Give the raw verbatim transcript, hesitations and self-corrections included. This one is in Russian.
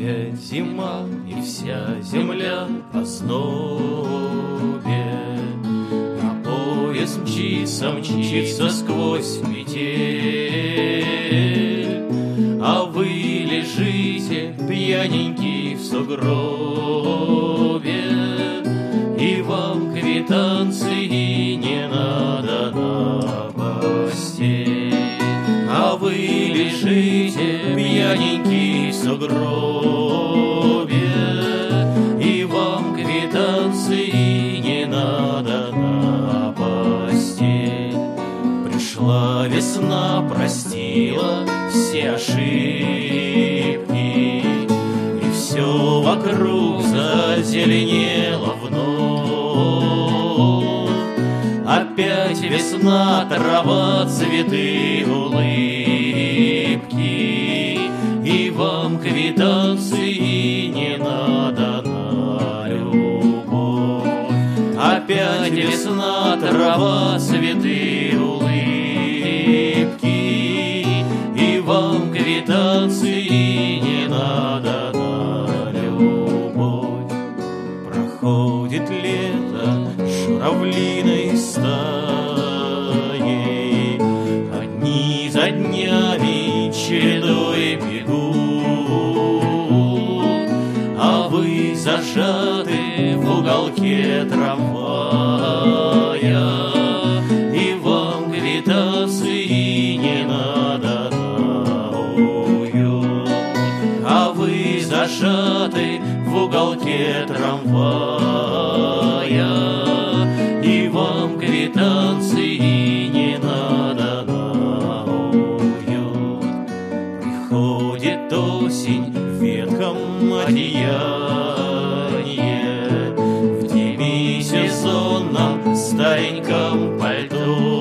Опять зима, и вся земля в ознобе, а поезд мчится, мчится сквозь метель, а вы лежите пьяненький в сугробе, и вам квитанции не надо на постель. А вы лежите пьяненький в сугробе, и вам квитанции не надо на постель. Пришла весна, простила все ошибки, и все вокруг зазеленело вновь. Опять весна, трава, цветы, улыбки, и вам квитанции не надо на любовь. Опять весна, трава, цветы, улыбки, и вам квитанции не надо на любовь. Проходит лето журавлиной стаей, одни за днями чередой бегут, а вы зажаты в уголке трамвая, и вам квитанции не надо на уют. А вы зажаты в уголке трамвая, и вам квитанции не надо на уют. Приходит осень в ветхом одеянии, в демисезонном стареньком пальто,